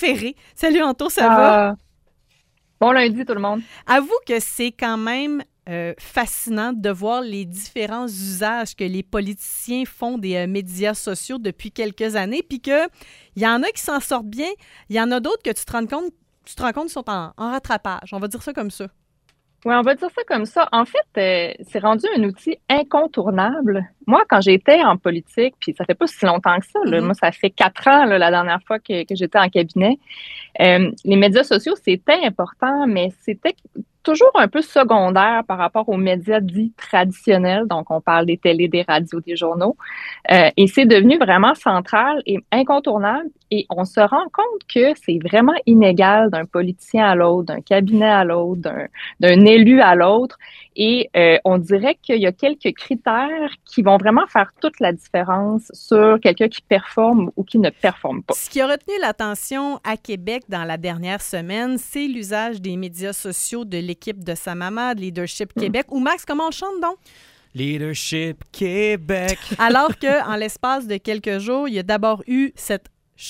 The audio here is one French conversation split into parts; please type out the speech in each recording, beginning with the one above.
préféré. Salut Anto, ça va? Bon lundi tout le monde. Avoue que c'est quand même fascinant de voir les différents usages que les politiciens font des médias sociaux depuis quelques années, puis qu'il y en a qui s'en sortent bien, il y en a d'autres que tu te rends compte sont en rattrapage. On va dire ça comme ça. Oui, on va dire ça comme ça. En fait, c'est rendu un outil incontournable. Moi, quand j'étais en politique, puis ça fait pas si longtemps que ça, là, moi, ça fait 4 ans, là, la dernière fois que j'étais en cabinet, les médias sociaux, c'était important, mais c'était toujours un peu secondaire par rapport aux médias dits traditionnels. Donc, on parle des télés, des radios, des journaux. Et c'est devenu vraiment central et incontournable. Et on se rend compte que c'est vraiment inégal d'un politicien à l'autre, d'un cabinet à l'autre, d'un élu à l'autre. Et on dirait qu'il y a quelques critères qui vont vraiment faire toute la différence sur quelqu'un qui performe ou qui ne performe pas. Ce qui a retenu l'attention à Québec dans la dernière semaine, c'est l'usage des médias sociaux de l'équipe de sa maman, de Leadership Québec. Ou Max, comment on le chante donc? Leadership Québec. Alors qu'en l'espace de quelques jours, il y a d'abord eu cette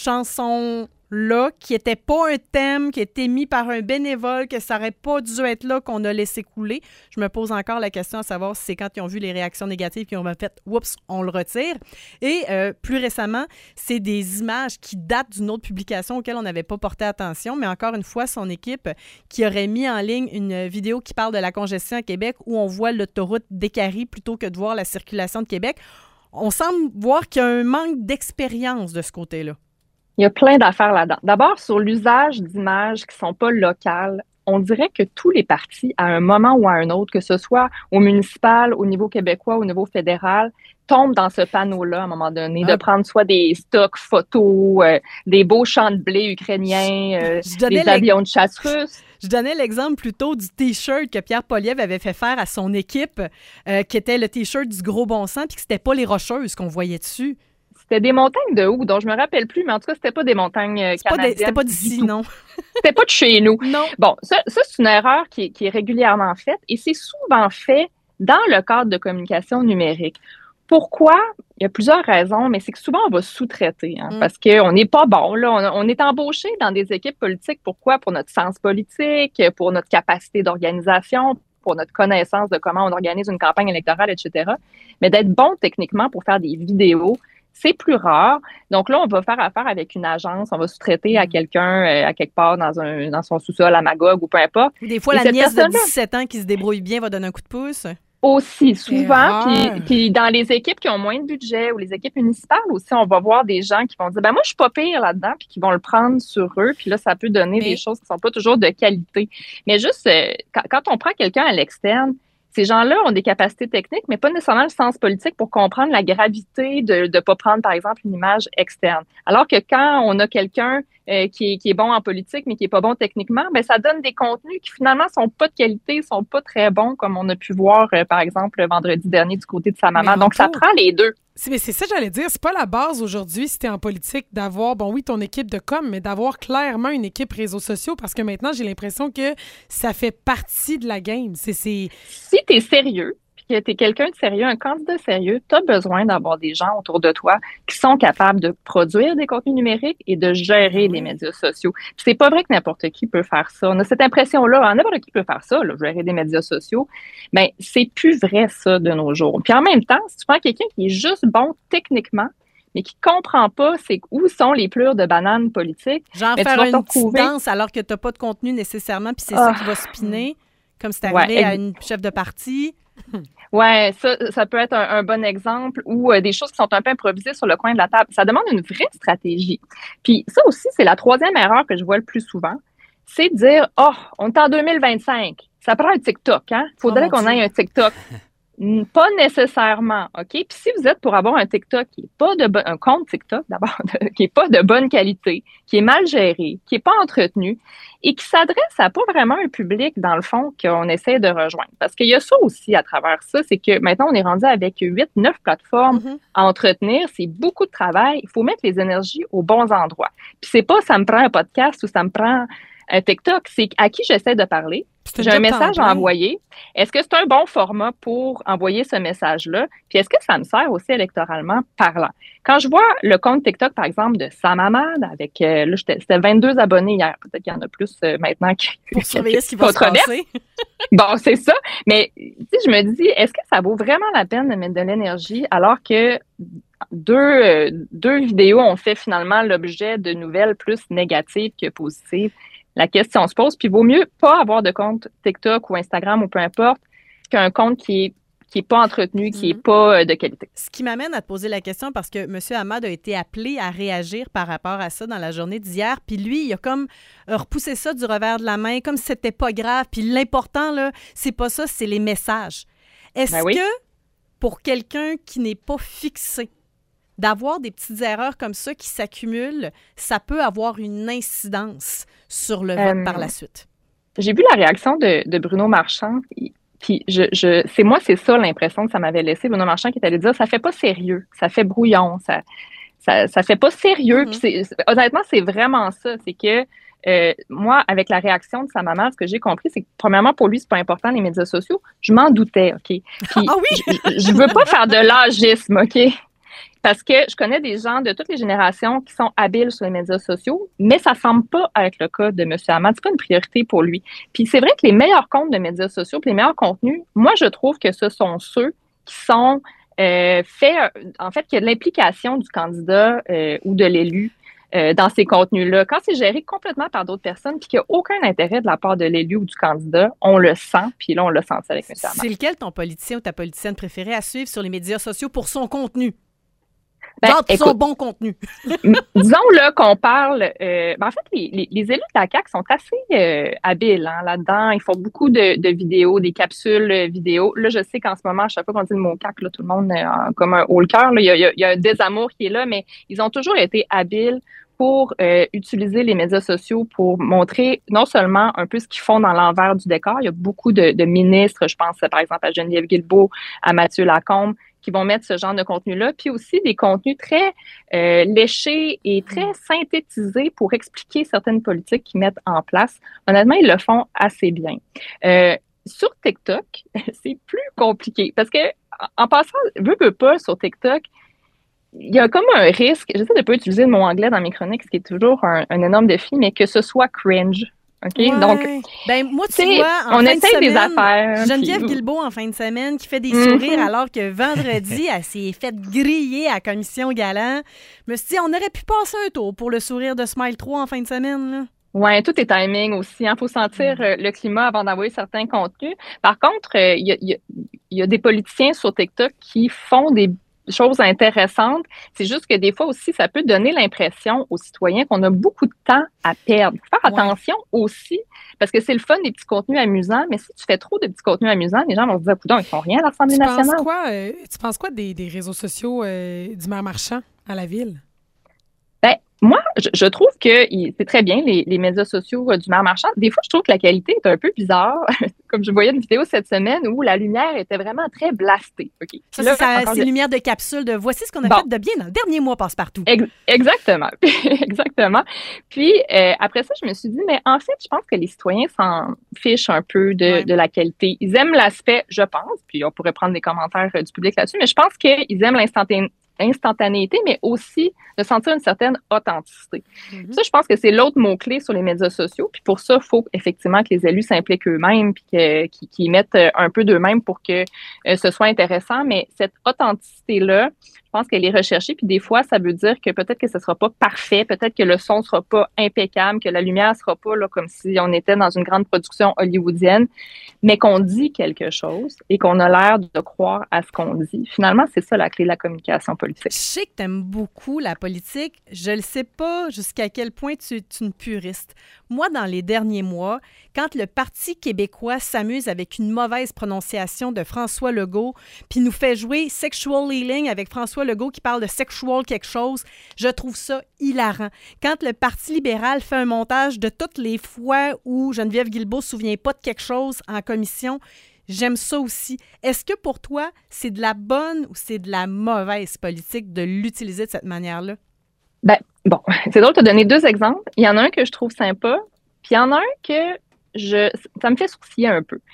chanson-là qui n'était pas un thème, qui a été mis par un bénévole, que ça n'aurait pas dû être là, qu'on a laissé couler. Je me pose encore la question à savoir si c'est quand ils ont vu les réactions négatives qu'ils ont fait « Oups, on le retire ». Et plus récemment, c'est des images qui datent d'une autre publication auquel on n'avait pas porté attention, mais encore une fois, son équipe qui aurait mis en ligne une vidéo qui parle de la congestion à Québec où on voit l'autoroute d'Écarie plutôt que de voir la circulation de Québec. On semble voir qu'il y a un manque d'expérience de ce côté-là. Il y a plein d'affaires là-dedans. D'abord, sur l'usage d'images qui ne sont pas locales, on dirait que tous les partis, à un moment ou à un autre, que ce soit au municipal, au niveau québécois, au niveau fédéral, tombent dans ce panneau-là à un moment donné, de prendre soit des stocks photos, des beaux champs de blé ukrainiens, des avions de chasse russes. Je donnais l'exemple plutôt du T-shirt que Pierre Poilievre avait fait faire à son équipe, qui était le T-shirt du gros bon sens, puis que c'était pas les Rocheuses qu'on voyait dessus. C'était des montagnes de où, dont je me rappelle plus, mais en tout cas, c'était pas des montagnes canadiennes. C'était pas d'ici, non. C'était pas de chez nous. Non. Bon, ça c'est une erreur qui est régulièrement faite et c'est souvent fait dans le cadre de communication numérique. Pourquoi? Il y a plusieurs raisons, mais c'est que souvent, on va sous-traiter, parce qu'on n'est pas bon. Là, on est embauché dans des équipes politiques. Pourquoi? Pour notre sens politique, pour notre capacité d'organisation, pour notre connaissance de comment on organise une campagne électorale, etc. Mais d'être bon techniquement pour faire des vidéos, c'est plus rare. Donc là, on va faire affaire avec une agence, on va sous-traiter à quelqu'un à quelque part dans son sous-sol à Magog ou peu importe. Des fois, la nièce de 17 ans qui se débrouille bien va donner un coup de pouce. Aussi, souvent. Puis dans les équipes qui ont moins de budget ou les équipes municipales aussi, on va voir des gens qui vont dire, moi, je suis pas pire là-dedans, puis qui vont le prendre sur eux. Puis là, ça peut donner des choses qui sont pas toujours de qualité. Mais juste, quand on prend quelqu'un à l'externe, ces gens-là ont des capacités techniques, mais pas nécessairement le sens politique pour comprendre la gravité de ne pas prendre, par exemple, une image externe. Alors que quand on a quelqu'un qui est bon en politique, mais qui est pas bon techniquement, ben ça donne des contenus qui finalement sont pas de qualité, sont pas très bons, comme on a pu voir, par exemple, vendredi dernier du côté de sa maman. Donc, ça prend les deux. Mais c'est ça que j'allais dire. C'est pas la base aujourd'hui, si t'es en politique, d'avoir, ton équipe de com, mais d'avoir clairement une équipe réseaux sociaux, parce que maintenant, j'ai l'impression que ça fait partie de la game. Si t'es sérieux, puis que t'es quelqu'un de sérieux, un candidat sérieux, t'as besoin d'avoir des gens autour de toi qui sont capables de produire des contenus numériques et de gérer les médias sociaux. Puis c'est pas vrai que n'importe qui peut faire ça. On a cette impression-là, n'importe qui peut faire ça, là, gérer des médias sociaux. Mais c'est plus vrai, ça, de nos jours. Puis en même temps, si tu prends quelqu'un qui est juste bon techniquement, mais qui comprend pas où sont les plures de bananes politiques. Genre faire une petite danse alors que t'as pas de contenu nécessairement, puis c'est ça qui va spinner, comme c'est arrivé à une chef de parti. Ouais, ça peut être un bon exemple ou des choses qui sont un peu improvisées sur le coin de la table. Ça demande une vraie stratégie. Puis ça aussi, c'est la troisième erreur que je vois le plus souvent, c'est de dire « on est en 2025, ça prend un TikTok, hein? Faudrait qu'on ait un TikTok. » Pas nécessairement, OK? Puis si vous êtes pour avoir un TikTok qui est pas un compte TikTok d'abord, qui est pas de bonne qualité, qui est mal géré, qui est pas entretenu et qui s'adresse à pas vraiment un public, dans le fond, qu'on essaie de rejoindre. Parce qu'il y a ça aussi à travers ça, c'est que maintenant, on est rendu avec 8-9 plateformes à entretenir. C'est beaucoup de travail. Il faut mettre les énergies aux bons endroits. Puis c'est pas « ça me prend un podcast » ou « ça me prend TikTok, c'est à qui j'essaie de parler. J'ai un message à envoyer. Est-ce que c'est un bon format pour envoyer ce message-là? Puis est-ce que ça me sert aussi électoralement parlant? Quand je vois le compte TikTok, par exemple, de Sam Hamad, avec, là, c'était 22 abonnés hier. Peut-être qu'il y en a plus maintenant. Pour surveiller ce qui va se passer. Bon, c'est ça. Mais je me dis, est-ce que ça vaut vraiment la peine de mettre de l'énergie alors que deux vidéos ont fait finalement l'objet de nouvelles plus négatives que positives? La question se pose, puis il vaut mieux pas avoir de compte TikTok ou Instagram ou peu importe qu'un compte qui est pas entretenu, qui est pas de qualité. Ce qui m'amène à te poser la question, parce que M. Hamad a été appelé à réagir par rapport à ça dans la journée d'hier, puis lui, il a comme repoussé ça du revers de la main, comme si c'était pas grave, puis l'important, là, c'est pas ça, c'est les messages. Est-ce que, pour quelqu'un qui n'est pas fixé, d'avoir des petites erreurs comme ça qui s'accumulent, ça peut avoir une incidence sur le vote par la suite? J'ai vu la réaction de Bruno Marchand, puis c'est ça l'impression que ça m'avait laissé. Bruno Marchand qui est allé dire, ça fait pas sérieux, ça fait brouillon, ça fait pas sérieux. Puis honnêtement, c'est vraiment ça. C'est que moi, avec la réaction de sa maman, ce que j'ai compris, c'est que premièrement, pour lui, c'est pas important les médias sociaux. Je m'en doutais, OK? Puis, je veux pas faire de l'âgisme, OK? Parce que je connais des gens de toutes les générations qui sont habiles sur les médias sociaux, mais ça semble pas être le cas de M. Hamad. C'est pas une priorité pour lui. Puis c'est vrai que les meilleurs comptes de médias sociaux, puis les meilleurs contenus, moi, je trouve que ce sont ceux qui sont faits, en fait, qu'il y a de l'implication du candidat ou de l'élu dans ces contenus-là. Quand c'est géré complètement par d'autres personnes, puis qu'il n'y a aucun intérêt de la part de l'élu ou du candidat, on le sent, puis là, on l'a senti avec M. Hamad. C'est lequel ton politicien ou ta politicienne préférée à suivre sur les médias sociaux pour son contenu? Son bon contenu. Disons là qu'on parle. En fait, les élus de la CAQ sont assez habiles là-dedans. Ils font beaucoup de vidéos, des capsules vidéo. Là, je sais qu'en ce moment, à chaque fois qu'on dit le mot CAQ, là, tout le monde comme un haut le cœur. Il y a un désamour qui est là, mais ils ont toujours été habiles pour utiliser les médias sociaux pour montrer non seulement un peu ce qu'ils font dans l'envers du décor. Il y a beaucoup de ministres, je pense par exemple à Geneviève Guilbeault, à Mathieu Lacombe, qui vont mettre ce genre de contenu-là, puis aussi des contenus très léchés et très synthétisés pour expliquer certaines politiques qu'ils mettent en place. Honnêtement, ils le font assez bien. Sur TikTok, c'est plus compliqué parce que en passant, veux pas, sur TikTok, il y a comme un risque, j'essaie de ne pas utiliser le mot anglais dans mes chroniques, ce qui est toujours un énorme défi, mais que ce soit cringe. OK? Ouais. Donc, moi, tu vois, on essaye des affaires. Geneviève Guilbeault, en fin de semaine, qui fait des sourires alors que vendredi, elle s'est faite griller à la commission Galant. Je me suis dit, on aurait pu passer un tour pour le sourire de Smile 3 en fin de semaine, là. Oui, tout est timing aussi. Il faut sentir le climat avant d'envoyer certains contenus. Par contre, il y a des politiciens sur TikTok qui font des choses intéressantes. C'est juste que des fois aussi, ça peut donner l'impression aux citoyens qu'on a beaucoup de temps à perdre. Faire attention aussi, parce que c'est le fun des petits contenus amusants, mais si tu fais trop de petits contenus amusants, les gens vont se dire, coudonc, ils font rien à l'Assemblée nationale. Tu penses quoi des réseaux sociaux du maire Marchand à la ville? Ben, moi, je trouve que c'est très bien, les médias sociaux du maire Marchand. Des fois, je trouve que la qualité est un peu bizarre. Comme je voyais une vidéo cette semaine où la lumière était vraiment très blastée. Okay. C'est lumière de capsule de voici ce qu'on a fait de bien dans le dernier mois passe-partout. Exactement. Exactement. Puis, après ça, je me suis dit, mais en fait, je pense que les citoyens s'en fichent un peu de la qualité. Ils aiment l'aspect, je pense, puis on pourrait prendre des commentaires du public là-dessus, mais je pense qu'ils aiment l'instantanéité, mais aussi de sentir une certaine authenticité. Mm-hmm. Ça, je pense que c'est l'autre mot-clé sur les médias sociaux. Puis pour ça, il faut effectivement que les élus s'impliquent eux-mêmes puis qu'ils mettent un peu d'eux-mêmes pour que ce soit intéressant. Mais cette authenticité-là, je pense qu'elle est recherchée. Puis des fois, ça veut dire que peut-être que ce ne sera pas parfait, peut-être que le son ne sera pas impeccable, que la lumière ne sera pas là, comme si on était dans une grande production hollywoodienne, mais qu'on dit quelque chose et qu'on a l'air de croire à ce qu'on dit. Finalement, c'est ça la clé de la communication politique. Je sais que tu aimes beaucoup la politique. Je ne sais pas jusqu'à quel point tu es une puriste. Moi, dans les derniers mois, quand le Parti québécois s'amuse avec une mauvaise prononciation de François Legault, puis nous fait jouer Sexual Healing avec François Legault qui parle de sexual quelque chose, je trouve ça hilarant. Quand le Parti libéral fait un montage de toutes les fois où Geneviève Guilbeault ne se souvient pas de quelque chose en commission, j'aime ça aussi. Est-ce que pour toi, c'est de la bonne ou c'est de la mauvaise politique de l'utiliser de cette manière-là? Ben, bon, c'est drôle de te donner deux exemples. Il y en a un que je trouve sympa. Puis il y en a un que ça me fait sourciller un peu.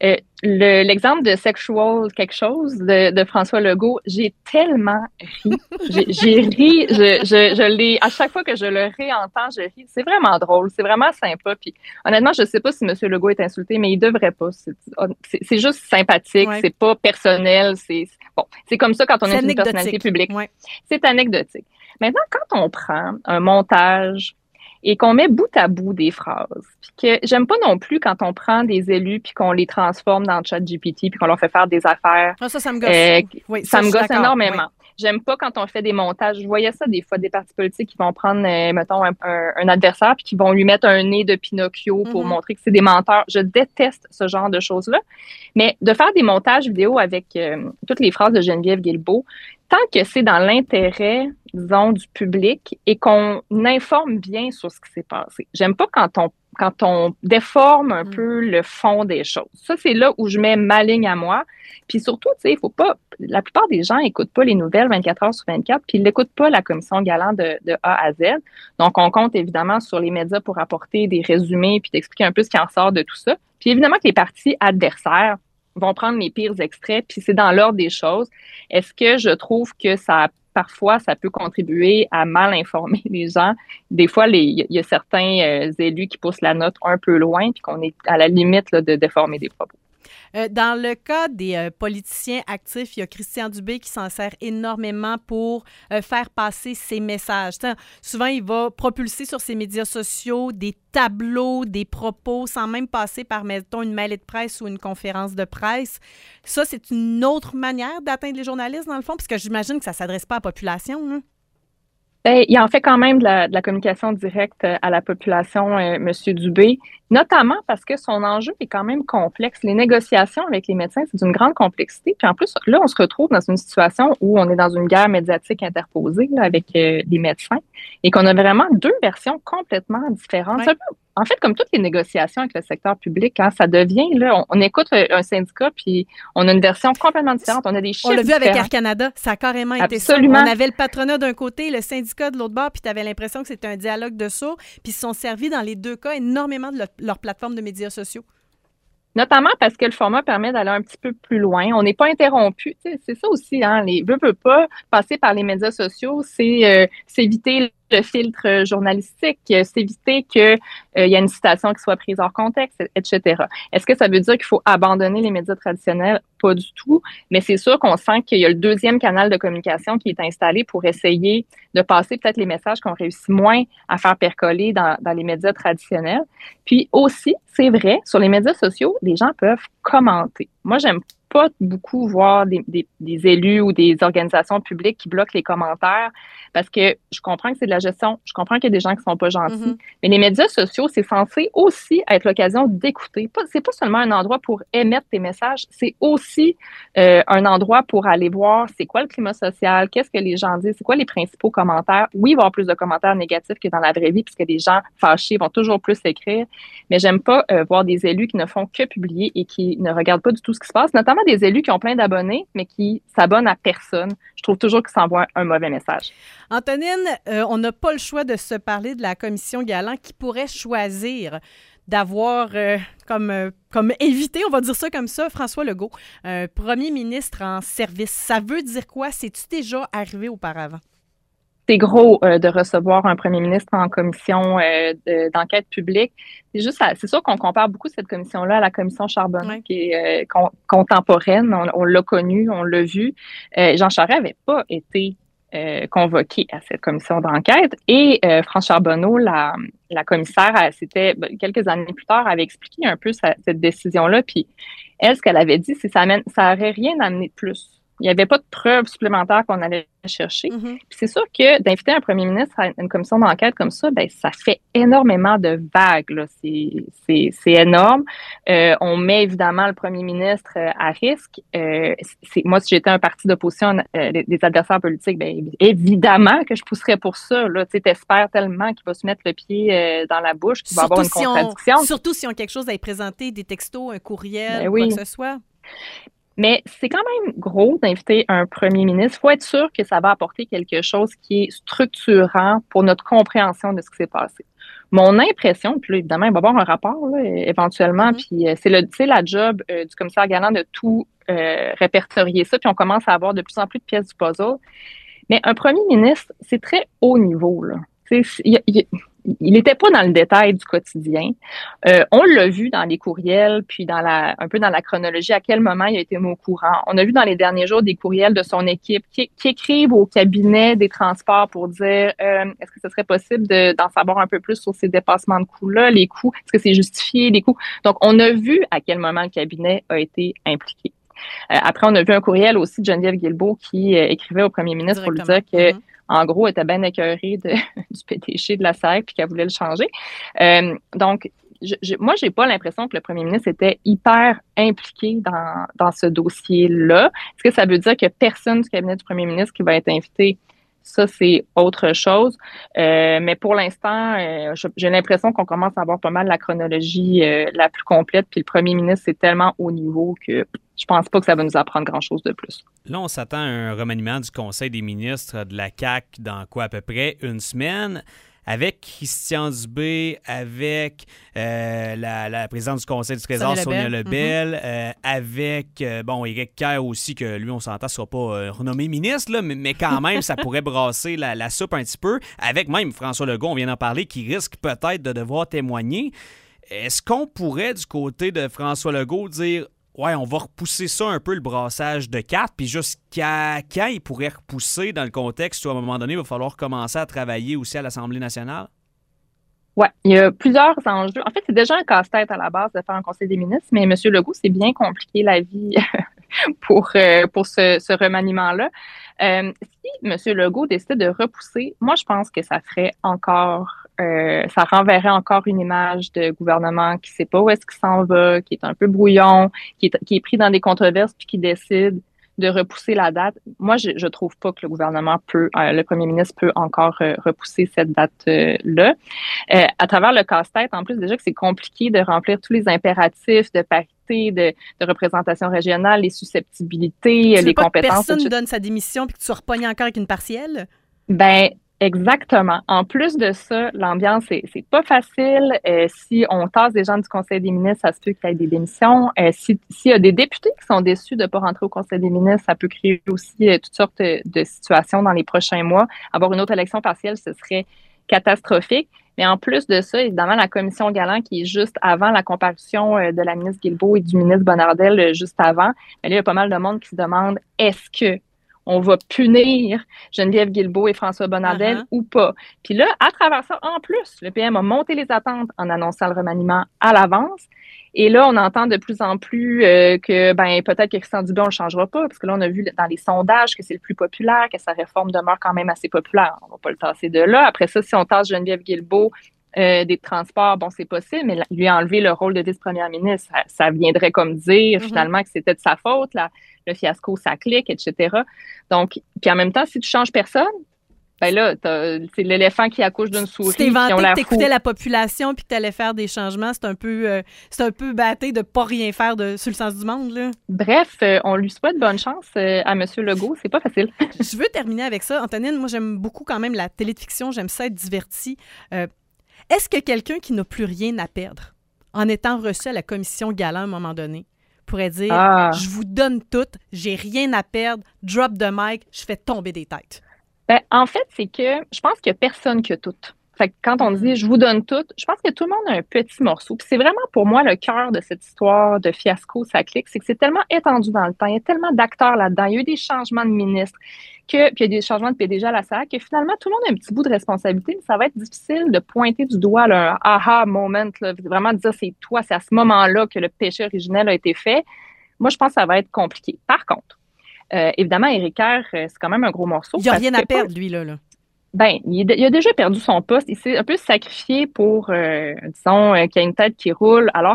L'exemple de sexual quelque chose de François Legault, j'ai tellement ri. J'ai ri, je l'ai, à chaque fois que je le réentends, je ris. C'est vraiment drôle, c'est vraiment sympa. Puis honnêtement, je sais pas si M. Legault est insulté, mais il devrait pas. C'est juste sympathique, c'est pas personnel. C'est comme ça quand on est une personnalité publique. Ouais. C'est anecdotique. Maintenant, quand on prend un montage et qu'on met bout à bout des phrases. Puis que j'aime pas non plus quand on prend des élus puis qu'on les transforme dans le ChatGPT puis qu'on leur fait faire des affaires. Ça me gosse. Oui, ça me gosse énormément. Oui. J'aime pas quand on fait des montages. Je voyais ça des fois, des partis politiques qui vont prendre, mettons, un adversaire puis qui vont lui mettre un nez de Pinocchio pour montrer que c'est des menteurs. Je déteste ce genre de choses-là. Mais de faire des montages vidéo avec toutes les phrases de Geneviève Guilbeault, tant que c'est dans l'intérêt, disons, du public et qu'on informe bien sur ce qui s'est passé. J'aime pas quand on déforme un peu le fond des choses. Ça, c'est là où je mets ma ligne à moi. Puis surtout, tu sais, il faut pas... La plupart des gens n'écoutent pas les nouvelles 24 heures sur 24, puis ils n'écoutent pas la commission Galland de A à Z. Donc, on compte évidemment sur les médias pour apporter des résumés puis d'expliquer un peu ce qui en sort de tout ça. Puis évidemment que les partis adversaires vont prendre les pires extraits, puis c'est dans l'ordre des choses. Est-ce que je trouve que parfois, ça peut contribuer à mal informer les gens? Des fois, il y a certains élus qui poussent la note un peu loin, puis qu'on est à la limite là, de déformer des propos. Dans le cas des politiciens actifs, il y a Christian Dubé qui s'en sert énormément pour faire passer ses messages. T'sais, souvent, il va propulser sur ses médias sociaux des tableaux, des propos, sans même passer par, mettons, une mêlée de presse ou une conférence de presse. Ça, c'est une autre manière d'atteindre les journalistes, dans le fond, parce que j'imagine que ça ne s'adresse pas à la population. Hein? Bien, il en fait quand même de la communication directe à la population, M. Dubé, notamment parce que son enjeu est quand même complexe. Les négociations avec les médecins, c'est d'une grande complexité. Puis en plus, là, on se retrouve dans une situation où on est dans une guerre médiatique interposée là, avec les médecins et qu'on a vraiment deux versions complètement différentes. Ouais. En fait, comme toutes les négociations avec le secteur public, hein, ça devient, là, on écoute un syndicat, puis on a une version complètement différente. On a des chiffres On l'a vu différents. avec Air Canada, ça a carrément été ça. On avait le patronat d'un côté, le syndicat de l'autre bord, puis tu avais l'impression que c'était un dialogue de sourds, puis ils se sont servis dans les deux cas énormément de leur plateforme de médias sociaux. Notamment parce que le format permet d'aller un petit peu plus loin. On n'est pas interrompu. C'est ça aussi, hein. Les veut pas passer par les médias sociaux, c'est s'éviter le filtre journalistique, s'éviter qu'il y a une citation qui soit prise hors contexte, etc. Est-ce que ça veut dire qu'il faut abandonner les médias traditionnels? Pas du tout. Mais c'est sûr qu'on sent qu'il y a le deuxième canal de communication qui est installé pour essayer de passer peut-être les messages qu'on réussit moins à faire percoler dans les médias traditionnels. Puis aussi, c'est vrai, sur les médias sociaux, les gens peuvent commenter. Moi, j'aime pas beaucoup voir des élus ou des organisations publiques qui bloquent les commentaires parce que je comprends que c'est de la gestion, je comprends qu'il y a des gens qui sont pas gentils, mais les médias sociaux, c'est censé aussi être l'occasion d'écouter. C'est pas seulement un endroit pour émettre des messages, c'est aussi un endroit pour aller voir c'est quoi le climat social, qu'est-ce que les gens disent, c'est quoi les principaux commentaires. Oui, il va y avoir plus de commentaires négatifs que dans la vraie vie puisque les gens fâchés vont toujours plus écrire, mais j'aime pas voir des élus qui ne font que publier et qui ne regardent pas du tout ce qui se passe, notamment des élus qui ont plein d'abonnés, mais qui s'abonnent à personne. Je trouve toujours qu'ils s'envoient un mauvais message. Antonine, on n'a pas le choix de se parler de la commission Galland qui pourrait choisir d'avoir comme invité, on va dire ça comme ça, François Legault, premier ministre en service. Ça veut dire quoi? C'est-tu déjà arrivé auparavant? C'est gros de recevoir un premier ministre en commission d'enquête publique. C'est sûr qu'on compare beaucoup cette commission-là à la commission Charbonneau, qui est contemporaine. On l'a connue, on l'a vu. Jean Charest n'avait pas été convoqué à cette commission d'enquête. Et France Charbonneau, la commissaire, c'était quelques années plus tard, avait expliqué un peu cette décision-là. Puis elle, ce qu'elle avait dit, c'est que ça n'aurait rien amené de plus. Il n'y avait pas de preuves supplémentaires qu'on allait chercher. Puis c'est sûr que d'inviter un premier ministre à une commission d'enquête comme ça, ben ça fait énormément de vagues, là. C'est énorme. On met évidemment le premier ministre à risque. Moi, si j'étais un parti d'opposition, des adversaires politiques, ben évidemment que je pousserais pour ça. Tu t'espères tellement qu'il va se mettre le pied dans la bouche, qu'il va avoir une contradiction. Surtout s'ils ont quelque chose à y présenter, des textos, un courriel, quoi que ce soit. Mais c'est quand même gros d'inviter un premier ministre. Il faut être sûr que ça va apporter quelque chose qui est structurant pour notre compréhension de ce qui s'est passé. Mon impression, puis là, évidemment, il va y avoir un rapport là, éventuellement, puis c'est la job du commissaire Galland de tout répertorier ça, puis on commence à avoir de plus en plus de pièces du puzzle. Mais un premier ministre, c'est très haut niveau, là. Il n'était pas dans le détail du quotidien. On l'a vu dans les courriels, puis un peu dans la chronologie, à quel moment il a été mis au courant. On a vu dans les derniers jours des courriels de son équipe qui écrivent au cabinet des transports pour dire est-ce que ce serait possible d'en savoir un peu plus sur ces dépassements de coûts-là, les coûts, est-ce que c'est justifié, les coûts. Donc, on a vu à quel moment le cabinet a été impliqué. Après, on a vu un courriel aussi de Geneviève Guilbeault qui écrivait au premier ministre pour lui dire que en gros, elle était bien écœurée du PDG de la SAC puis qu'elle voulait le changer. Donc, moi, j'ai pas l'impression que le premier ministre était hyper impliqué dans ce dossier-là. Est-ce que ça veut dire que personne du cabinet du premier ministre qui va être invité? Ça, c'est autre chose. Mais pour l'instant, j'ai l'impression qu'on commence à avoir pas mal la chronologie la plus complète. Puis le premier ministre, c'est tellement haut niveau que je pense pas que ça va nous apprendre grand-chose de plus. Là, on s'attend à un remaniement du Conseil des ministres de la CAQ dans quoi, à peu près une semaine, avec Christian Dubé, avec la présidente du Conseil du Trésor, Sonia Lebel, avec, Éric Kerr aussi, que lui, on s'entend, ne sera pas renommé ministre, là, mais quand même, ça pourrait brasser la soupe un petit peu, avec même François Legault, on vient d'en parler, qui risque peut-être de devoir témoigner. Est-ce qu'on pourrait, du côté de François Legault, dire ouais, on va repousser ça un peu, le brassage de cartes, puis jusqu'à quand il pourrait repousser dans le contexte où, à un moment donné, il va falloir commencer à travailler aussi à l'Assemblée nationale? Oui, il y a plusieurs enjeux. En fait, c'est déjà un casse-tête à la base de faire un Conseil des ministres, mais M. Legault, c'est bien compliqué la vie pour ce remaniement-là. Si M. Legault décide de repousser, moi, je pense que ça ferait encore... ça renverrait encore une image de gouvernement qui ne sait pas où est-ce qu'il s'en va, qui est un peu brouillon, qui est pris dans des controverses puis qui décide de repousser la date. Moi, je ne trouve pas que le gouvernement le premier ministre peut encore repousser cette date-là. À travers le casse-tête, en plus, déjà que c'est compliqué de remplir tous les impératifs de parité, de représentation régionale, les susceptibilités, les compétences. Personne ne donne sa démission puis que tu repognes encore avec une partielle? Ben, exactement. En plus de ça, l'ambiance, c'est pas facile. Si on tasse des gens du Conseil des ministres, ça se peut qu'il y ait des démissions. S'il y a des députés qui sont déçus de ne pas rentrer au Conseil des ministres, ça peut créer aussi toutes sortes de situations dans les prochains mois. Avoir une autre élection partielle, ce serait catastrophique. Mais en plus de ça, évidemment, la commission Galland, qui est juste avant la comparution de la ministre Guilbeault et du ministre Bonnardel juste avant, mais là, il y a pas mal de monde qui se demande est-ce que on va punir Geneviève Guilbeault et François Bonnardel ou pas. Puis là, à travers ça, en plus, le PM a monté les attentes en annonçant le remaniement à l'avance. Et là, on entend de plus en plus que peut-être que Christian Dubé, on ne le changera pas, parce que là, on a vu dans les sondages que c'est le plus populaire, que sa réforme demeure quand même assez populaire. On ne va pas le tasser de là. Après ça, si on tasse Geneviève Guilbeault des transports, bon, c'est possible, mais lui enlever le rôle de vice-première ministre, ça viendrait comme dire finalement que c'était de sa faute, le fiasco, ça clique, etc. Donc, puis en même temps, si tu changes personne, ben là, c'est l'éléphant qui accouche d'une souris. Si t'es vanté que t'écoutais la population puis que t'allais faire des changements, c'est un peu batté de pas rien faire sur le sens du monde, là. Bref, on lui souhaite bonne chance à M. Legault. C'est pas facile. Je veux terminer avec ça. Antonine, moi, j'aime beaucoup quand même la télé de fiction. J'aime ça être divertie. Est-ce que quelqu'un qui n'a plus rien à perdre, en étant reçu à la commission Galland à un moment donné, pourrait dire je vous donne tout, j'ai rien à perdre, drop the mic, je fais tomber des têtes? Ben, en fait, c'est que je pense qu'il n'y a personne qui a tout. Fait que quand on dit je vous donne tout, je pense que tout le monde a un petit morceau. Puis c'est vraiment pour moi le cœur de cette histoire de fiasco, ça clique, c'est que c'est tellement étendu dans le temps, il y a tellement d'acteurs là-dedans, il y a eu des changements de ministres, puis il y a des changements de PDG à la SAC, que finalement tout le monde a un petit bout de responsabilité, mais ça va être difficile de pointer du doigt un aha moment, là, vraiment dire c'est toi, c'est à ce moment-là que le péché originel a été fait. Moi, je pense que ça va être compliqué. Par contre, évidemment, Éric Kerr, c'est quand même un gros morceau. Il n'y a rien à perdre, lui, là. Ben, il a déjà perdu son poste. Il s'est un peu sacrifié pour, disons, qu'il y ait une tête qui roule, alors que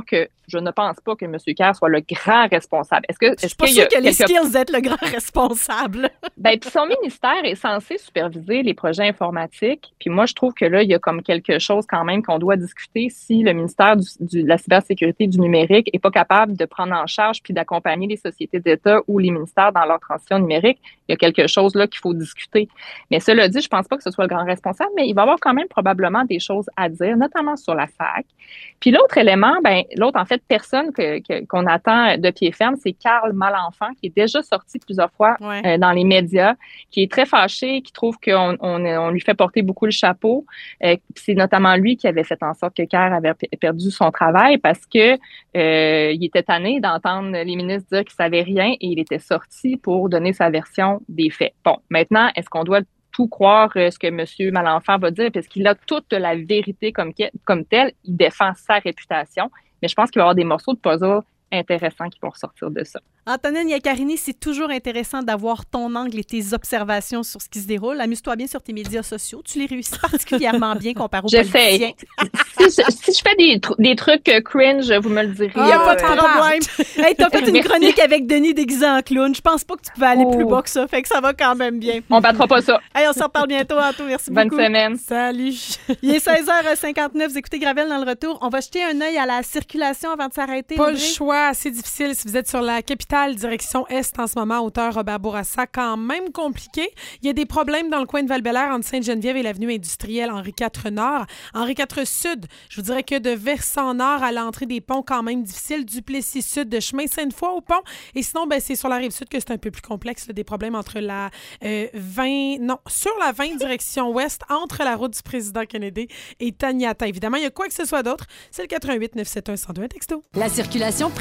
je ne pense pas que M. Kerr soit le grand responsable. Je suis pas sûre que les skills d'être le grand responsable. Puis son ministère est censé superviser les projets informatiques. Puis moi, je trouve que là, il y a comme quelque chose quand même qu'on doit discuter si le ministère de la cybersécurité du numérique est pas capable de prendre en charge puis d'accompagner les sociétés d'État ou les ministères dans leur transition numérique. Il y a quelque chose là qu'il faut discuter. Mais cela dit, je pense pas que ce soit le grand responsable, mais il va y avoir quand même probablement des choses à dire, notamment sur la SAC. Puis l'autre élément, l'autre en fait personne qu'on attend de pied ferme, c'est Carl Malenfant, qui est déjà sorti plusieurs fois dans les médias, qui est très fâché, qui trouve qu'on lui fait porter beaucoup le chapeau. C'est notamment lui qui avait fait en sorte que Kerr avait perdu son travail parce que il était tanné d'entendre les ministres dire qu'ils savaient rien et il était sorti pour donner sa version des faits. Bon, maintenant, est-ce qu'on doit tout croire ce que M. Malenfant va dire, parce qu'il a toute la vérité comme telle, il défend sa réputation, mais je pense qu'il va y avoir des morceaux de puzzle intéressants qui vont ressortir de ça. Antonine Iaccarini, c'est toujours intéressant d'avoir ton angle et tes observations sur ce qui se déroule. Amuse-toi bien sur tes médias sociaux. Tu les réussis particulièrement bien comparé aux politiciens. si je fais des trucs cringe, vous me le direz. Il n'y a pas de problème. Hey, t'as fait une chronique avec Denis déguisé en clown. Je pense pas que tu pouvais aller plus bas que ça. Fait que ça va quand même bien. On battra pas ça. Hey, on s'en reparle bientôt, Anto. Merci beaucoup. Bonne semaine. Salut. Il est 16h59. Vous écoutez Gravel dans le retour. On va jeter un œil à la circulation avant de s'arrêter. Pas le choix. C'est difficile. Si vous êtes sur la capitale, direction Est en ce moment, hauteur Robert-Bourassa, quand même compliqué. Il y a des problèmes dans le coin de Val-Bélair entre Sainte-Geneviève et l'avenue industrielle Henri IV Nord. Henri IV Sud, je vous dirais que de Versant Nord à l'entrée des ponts, quand même difficile. Duplessis Sud, de chemin Sainte-Foy au pont. Et sinon, c'est sur la Rive-Sud que c'est un peu plus complexe. Là, des problèmes entre la 20... sur la 20 direction Ouest, entre la route du président Kennedy et Taniata. Évidemment, il y a quoi que ce soit d'autre. C'est le 88 971 102 texto. La circulation